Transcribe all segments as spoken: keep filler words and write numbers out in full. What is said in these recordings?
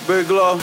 Big Glow.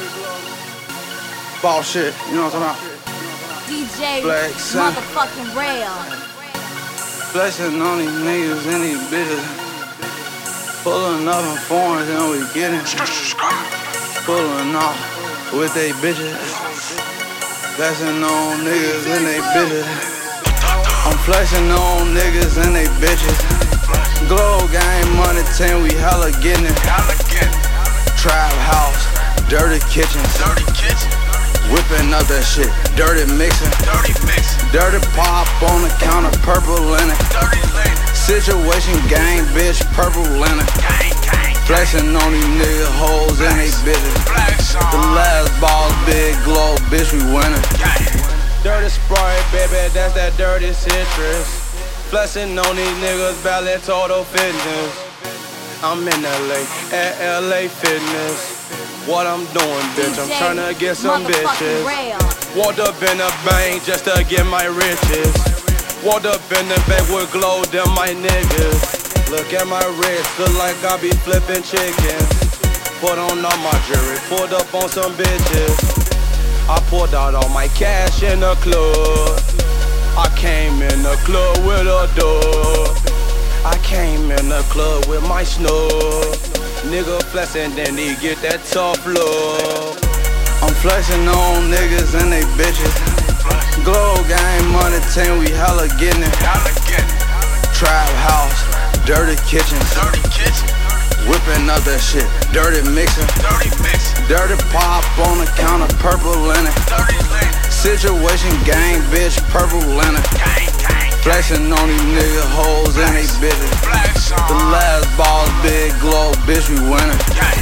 Ball shit, you know what I'm talking about? D J Black Sun. motherfucking Rail. Flexing on these niggas and these bitches. Pulling up in foreigns and we getting. Pulling off with they bitches. Flexing on niggas and they bitches. I'm flexing on niggas and they bitches. Glow gang money ten, we hella getting it. Trap house, dirty kitchens. Whipping up that shit, dirty mixing. Dirty pop on the counter, purple linen. Situation gang, bitch, purple linen. Flexing on these niggas, hoes and they bitches. The last boss, Big Glow, bitch, we winning. Dirty Sprite, baby, that's that dirty citrus. Flexing on these niggas, Ballet Total Fitness. I'm in L A, at L A Fitness. What I'm doing, bitch, I'm tryna get some bitches. Walked up in the bank just to get my riches. Walked up in the bank with Glow, them my niggas. Look at my wrist, look like I be flipping chickens. Put on all my jewelry, pulled up on some bitches. I pulled out all my cash in the club. I came in the club with a dog. I came in the club with my snub. Nigga flexin', then he get that tough look. I'm flexing on niggas and they bitches. Glow gang money ten, we hella getting it. Trap house, dirty kitchens. Whipping up that shit, dirty mixing. Dirty pop on the counter, purple linen. Situation gang, bitch, purple linen. Flexing on these niggas, hoes and they bitches. The last boss, Big Glow, bitch, we winning.